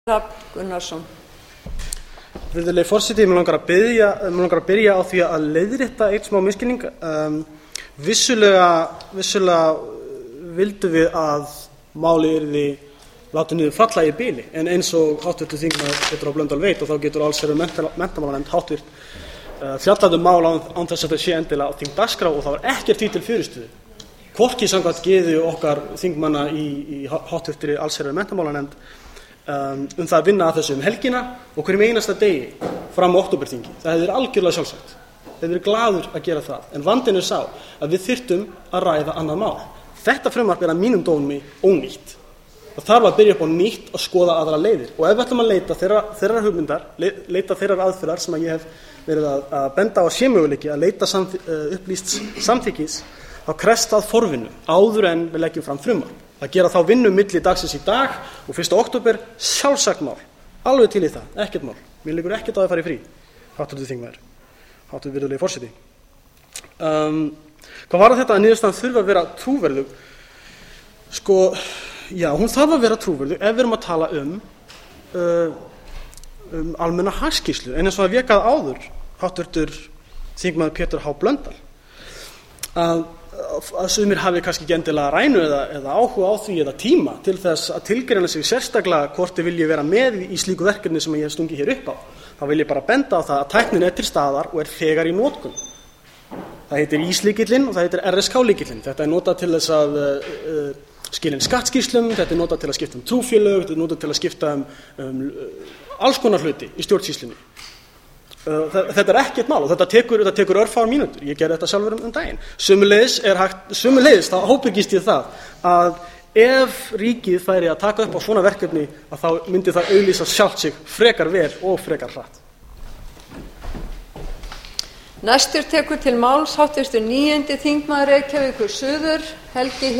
Gunnarsson. Virðulegi forseti, mig langar að byrja á því að leiðrétta eitt smá misskilning. Vissulega vildum við að málið yrði látið niður falla í bili, en eins og háttvirtur þingmaður Pétur H. Blöndal veit, og þá getur allsherjar- og menntamálanefnd háttvirt fjallað mál án þess að það sé endilega á þingdagskrá, og það var ekkert því til fyrirstöðu, hvorki samkvæmt geðu okkar þingmanna í háttvirtri allsherjar- og menntamálanefnd það að vinna að þessu helgina og hverjum einasta degi fram á októberþingi. Það hefði verið algjörlega sjálfsagt. Það hefði verið glaður að gera það. En vandinn sá að við þyrftum að ræða annað mál. Þetta frumvarp að mínum dómi ónýtt. Það þarf að byrja upp á nýtt að skoða aðra leiðir. Og ef við ætlum að leita þeirra hugmyndar, leita þeirrar aðferðar sem ég hef verið að benda á að sé möguleiki að leita upplýsts samþykkis, þá krefst það forvinnu áður en við leggjum fram frumvarp. Að gera þá vinnu milli dagsins í dag og 1. október, sjálfsagt mál. Alveg til í það, ekkert mál. Mér liggur ekkert á að fara í frí, háttvirtur þingmaður, háttvirtur virðulegi forseti. Hvað var þetta að niðurstaðan þurfi að vera trúverðug? Já, hún þarf að vera trúverðug ef við erum að tala almenna hagskýrslu. En eins og að vékað áður, háttvirtur þingmaður Pétur H. Blöndal, að sumir hafi kannski ekki endilega rænu eða áhuga á því eða tíma til þess að tilgreina sig sérstaklega hvort þið vilji vera með í slíku verkefni sem ég hef stungið hér upp á. Þá vil ég bara benda á það að tæknin til staðar og þegar í notkun. Það heitir íslykillinn og það heitir RSK-lykillinn. Þetta notað til þess að skila inn skattskýrslum, þetta notað til að skipta trúfélög, þetta notað til að skipta alls konar hluti í stjórnsýslunni. Þetta ekkert mál og þetta tekur örfáar mínútur. Ég gerði þetta sjálfur daginn. Sömuleiðis þá ábyrgist ég það að ef ríkið færi að taka upp á svona verkefni, að þá myndi það auglýsa sjálft sig frekar vel og frekar hratt. Næstur tekur til máls háttvirtur 9. þingmaður Reykjavíkur suður, Helgi